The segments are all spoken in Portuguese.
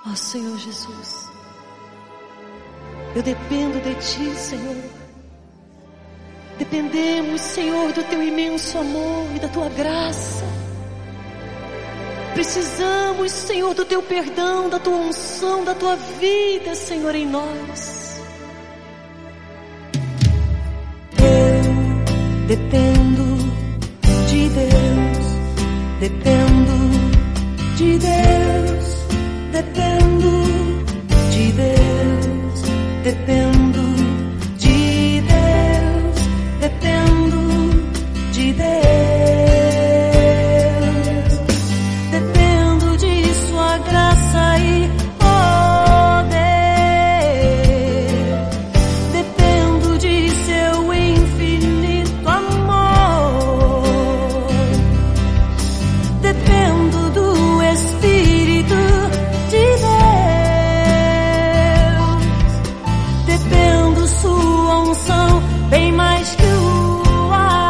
Ó Senhor Jesus, eu dependo de Ti, Senhor. Dependemos, Senhor, do Teu imenso amor e da Tua graça. Precisamos, Senhor, do Teu perdão, da Tua unção, da Tua vida, Senhor, em nós. Eu dependo de Deus, dependo de Deus, dependo de Deus, dependo de Deus, dependo de Deus, dependo de Sua graça e poder, dependo de Seu infinito amor, dependo do Espírito de Deus, dependo Sua unção bem mais que o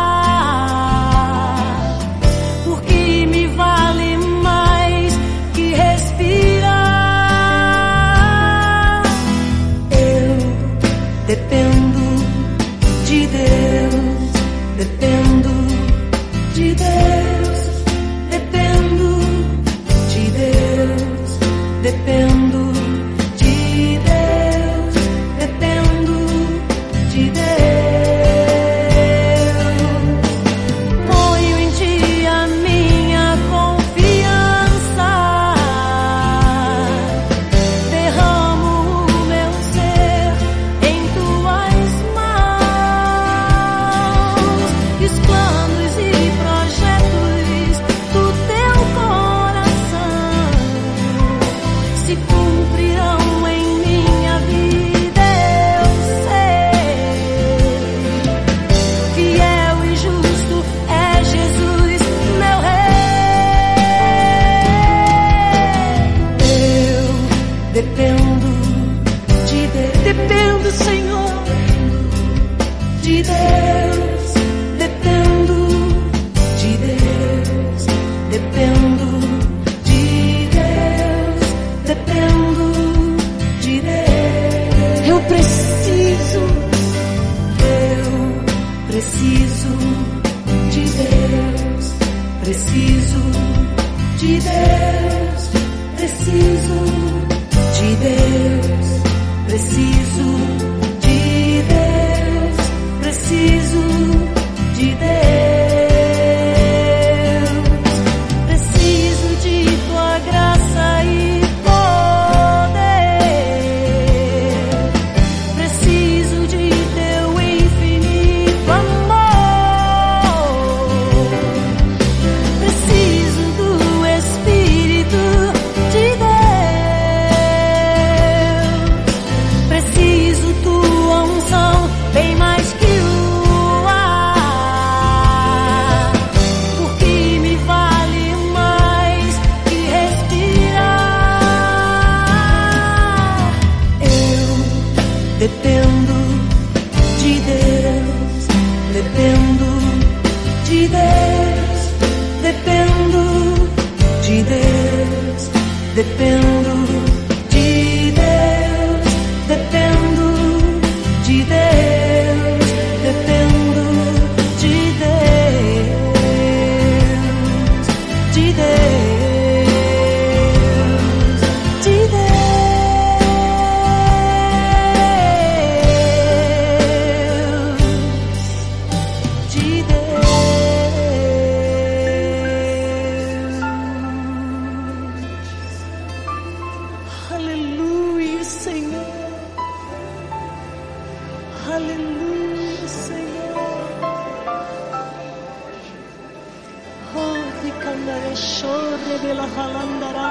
ar, porque me vale mais que respirar. Eu dependo de Deus, dependo de Deus, dependo de Deus, dependo de Deus, dependo de Deus. Ponho em Ti a minha confiança, derramo o meu ser em Tuas mãos, e os planos e projetos do Teu coração se cumprirão em minha vida, eu sei. Fiel e justo é Jesus, meu Rei. Eu dependo de Deus, dependo, Senhor, de Deus, dependo de Deus, dependo de Deus, dependo de Deus. Eu preciso de Deus, preciso de Deus, preciso de Deus, preciso de Deus, preciso de Deus, preciso de Tua graça e poder, preciso de Teu infinito amor, preciso do Espírito de Deus, preciso Tua unção bem mais que o ar, porque me vale mais que respirar. Eu dependo de Deus, dependo de Deus, dependo de Deus, dependo de Deus, dependo de Deus, dependo de Deus, de Deus, de Deus, de Deus. Aleluia, Senhor. Aleluia, Senhor. Oh, ricandare shore bela halandara.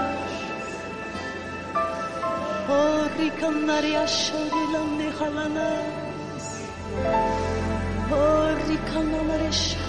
Oh, ricandare ashore lande halanas. Oh, ricandare shore.